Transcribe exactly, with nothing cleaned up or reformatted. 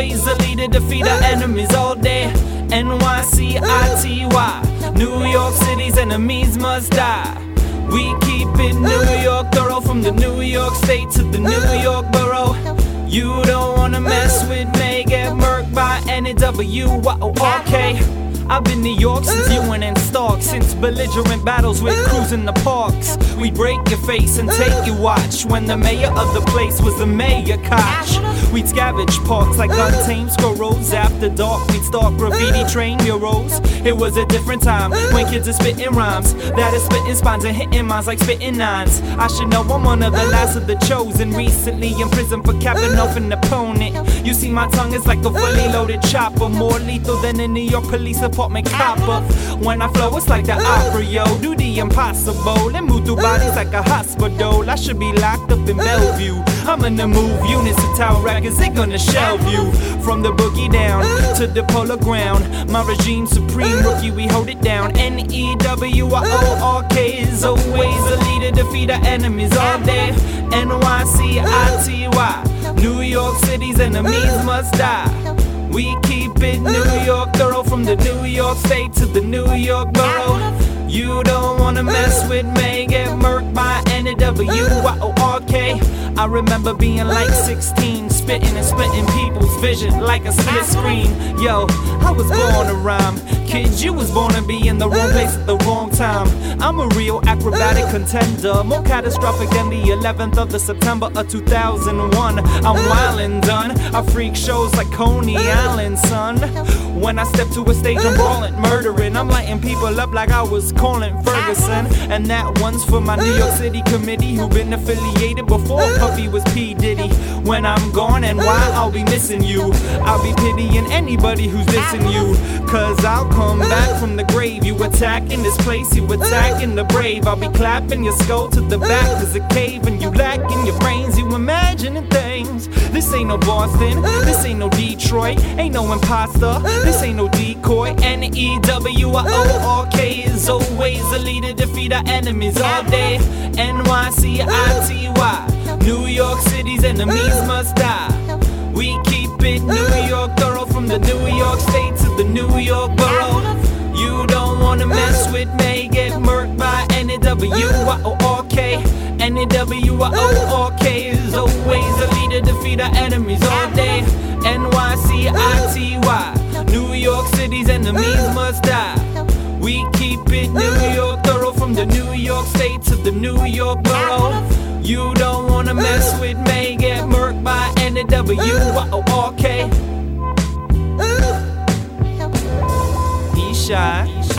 always a leader, defeat our enemies all day. N Y C I T Y, New York City's enemies must die. We keep it New York thorough, from the New York State to the New York borough. You don't wanna mess with me, get murked by N W Y O R K. I've been New York since you went in Stark, since belligerent battles with crews in the parks. We break your face and take your watch, when the mayor of the place was the mayor Koch. We'd scavenge parks like untamed squirrels. After dark we'd start graffiti train murals. It was a different time when kids are spitting rhymes that is spitting spines and hitting minds like spitting nines. I should know I'm one of the last of the chosen, recently in prison for capping off an opponent. You see my tongue is like a fully loaded chopper, more lethal than a New York police apartment copper. When I flow it's like the opera, yo, do the impossible and move through bodies like a hospital. I should be locked up in Bellevue. I'm gonna move units to Tower Records, they gonna shelve you. From the boogie down to the polar ground, my regime supreme, rookie, we hold it down. N E W Y O R K is always a leader, defeat our enemies all day. N Y C I T Y, New York City's enemies must die. We keep it New York thorough, from the New York State to the New York borough. You don't wanna mess with me, get murked by N W Y O R K. I remember being like sixteen, spitting and splitting people's vision like a split screen. Yo, I was born to rhyme. Kids, you was born to be in the wrong place at the wrong time. I'm a real acrobatic contender, more catastrophic than the eleventh of the September of two thousand one. I'm wild and done, I freak shows like Coney Island, son. When I step to a stage, I'm brawling, murdering. I'm lighting people up like I was calling Ferguson. And that one's for my New York City committee who been affiliated before Puffy was P. Diddy. When I'm gone and why I'll be missing you, I'll be pitying anybody who's dissing you. Cause I'll come back from the grave. You attacking this place, you attacking the brave. I'll be clapping your skull to the back as a cave, and you lacking your brains, you imagining things. This ain't no Boston, this ain't no Detroit, ain't no imposter, this ain't no decoy. N E W Y O R K is always a leader, defeat our enemies all day. N Y C I T Y, New York City's enemies must die. We keep it New York thorough, from the New York State to the New York borough. You don't wanna mess with me, get murked by N W Y O R K. N W Y O R K is always a leader, defeat our enemies all day. N Y C I T Y, New York City's enemies must die. We keep it New York thorough, from the New York State to the New York borough. You don't wanna mess with me, get murked by N W Y O R K. He's shy.